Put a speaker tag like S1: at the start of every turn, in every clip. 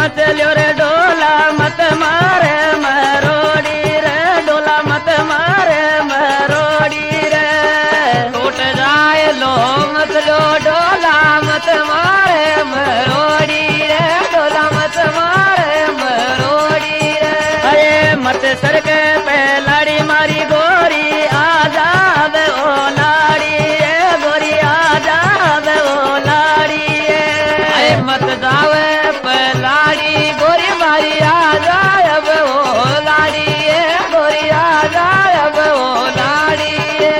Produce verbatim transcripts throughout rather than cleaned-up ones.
S1: मचलियो रे डोला मत मारे मरोड़ी रे डोला मत मारे मरोड़ी रे टूट जाए लो मचलो डोला मत मारे मरोड़ी रे डोला मत मारे मरोड़ी रे अरे मत सड़के पे लाड़ी मारी गोरी आजाद ओ लाड़ी ए गोरी आजाद ओ लाड़ी ए मत जावे पे लाड़ी गोरी मारी आजाद ओ लाड़ी ए गोरी आजाद ओ लाड़ी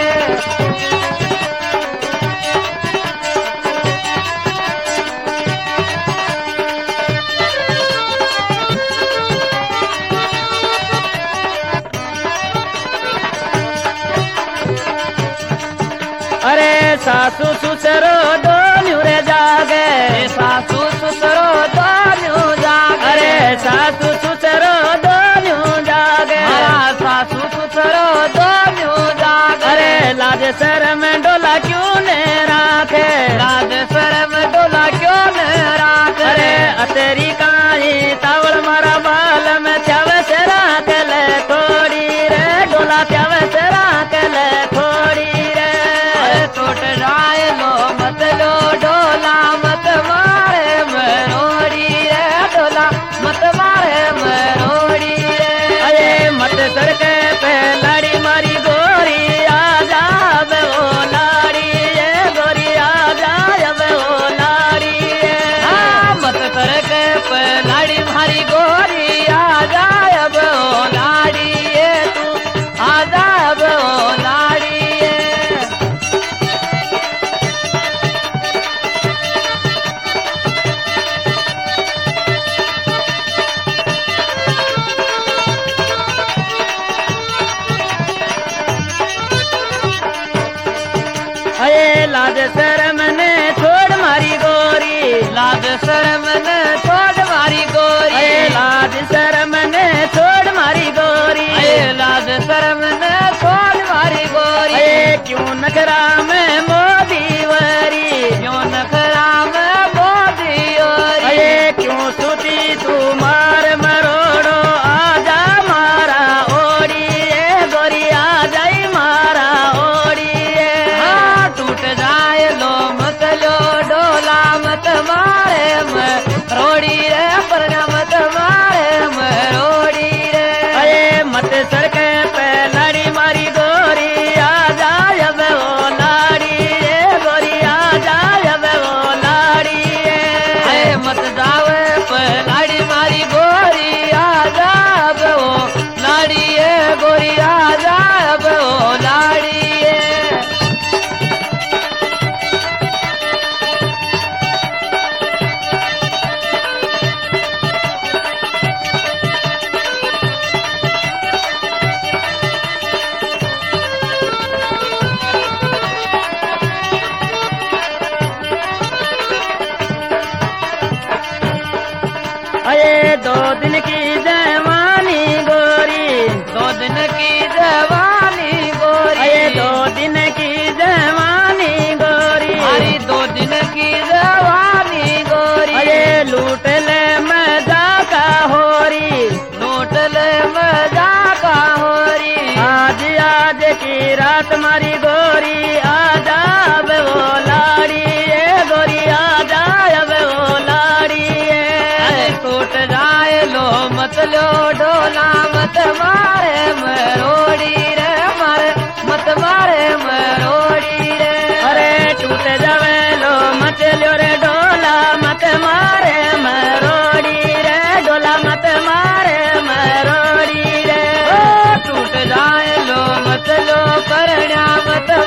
S1: अरे सासू सुसरो दोन्यू रे जागे सासू सुसरो दोन्यू जागे अरे सासू सुसरो दोन्यू जागे सासू सुसरो दोन्यू जागे अरे लाज शर्म डोला क्यों ने राखे लाज शर्म डोला क्यों ने राखे अरे अतेरी काई तावड़ मारा बाल में त्यावे से राख ले थोड़ी रे डोला त्यावे से राख ले थोड़ी टूट जाए लो मत लो डोला मत मारे मरोड़ी रे डोला मत मारे मरोड़ी रे अरे मत सड़के पे लाड़ी मारी गोरी आजाद ओ लाड़ी रे गोरी आजाद ओ लाड़ी रे हाँ मत सड़के पे लाड़ी मारी गोरी आजाद ओ लाड़ी रे तू आजाद ओ लाड़ी अरे लाज शर्म ने छोड़ मारी गोरी लाज शर्म ने छोड़ मारी गोरी अरे लाज शर्म ने छोड़ मारी गोरी अरे लाज शर्म ने छोड़ मारी गोरी अरे क्यों नखरा में मोदी वरी क्यों नखरा में मोदी वरी अरे क्यों सुती तू मार मरोड़ो आजा मारा ओड़ी ए गोरी आ जाई मारा ओड़ी टूट जाए लो मत लो डोला मत मारे मरोड़ी रे परना मत मारे मरोड़ी रे अरे मत सड़के पे लाड़ी मारी गोरी आजाद ओ लाड़ी रे गोरी आजाद ओ लाड़ी रे मत जावे पे लाड़ी मारी गोरी आजाद ओ लाड़ी रे गोरी आजाद ओ लाड़ी अरे दो दिन की जवानी गोरी दो दिन की जवानी गोरी अरे दो दिन की जवानी गोरी अरे दो दिन की जवानी गोरी अरे लूट ले मजा का होरी लूट ले मजा का होरी आज आज की रात मारी गोरी आजाब ओ लाड़ी ए गोरी आजाब ओ लाड़ी टूट जाए लो मत लो डोला मत मारे मरोड़ी रे मारे मत मारे मरोड़ी रे अरे टूट जावे लो मत लो रे डोला मत मारे मरोड़ी रे डोला मत मारे मरोड़ी रे टूट जाए लो मत लो करना मत